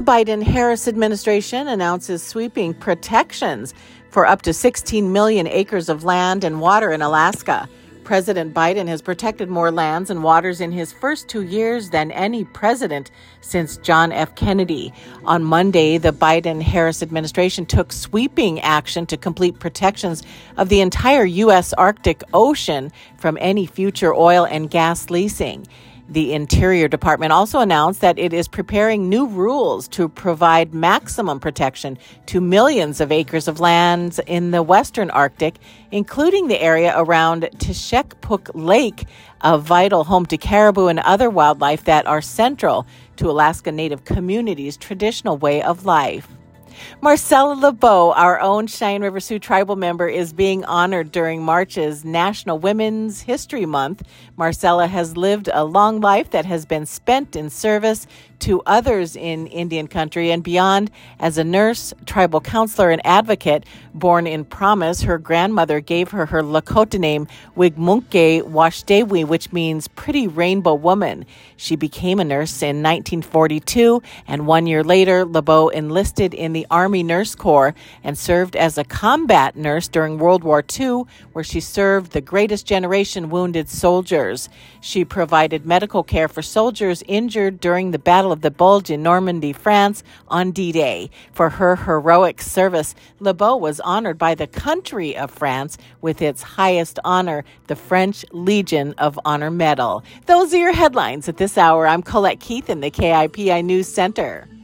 Biden-Harris administration announces sweeping protections for up to 16 million acres of land and water in Alaska. President Biden has protected more lands and waters in his first 2 years than any president since John F. Kennedy. On Monday, the Biden-Harris administration took sweeping action to complete protections of the entire U.S. Arctic Ocean from any future oil and gas leasing. The Interior Department also announced that it is preparing new rules to provide maximum protection to millions of acres of land in the western Arctic, including the area around Tishekpuk Lake, a vital home to caribou and other wildlife that are central to Alaska Native communities' traditional way of life. Marcella LeBeau, our own Cheyenne River Sioux tribal member, is being honored during March's National Women's History Month. Marcella has lived a long life that has been spent in service to others in Indian country and beyond. As a nurse, tribal counselor, and advocate, born in Promise, her grandmother gave her her Lakota name Wigmunke Washdewi, which means pretty rainbow woman. She became a nurse in 1942, and 1 year later, LeBeau enlisted in the Army Nurse Corps and served as a combat nurse during World War II, where she served the greatest generation wounded soldiers. She provided medical care for soldiers injured during the Battle of the Bulge in Normandy, France on D-Day. For her heroic service, LeBeau was honored by the country of France with its highest honor, the French Legion of Honor Medal. Those are your headlines at this hour. I'm Colette Keith in the KIPI News Center.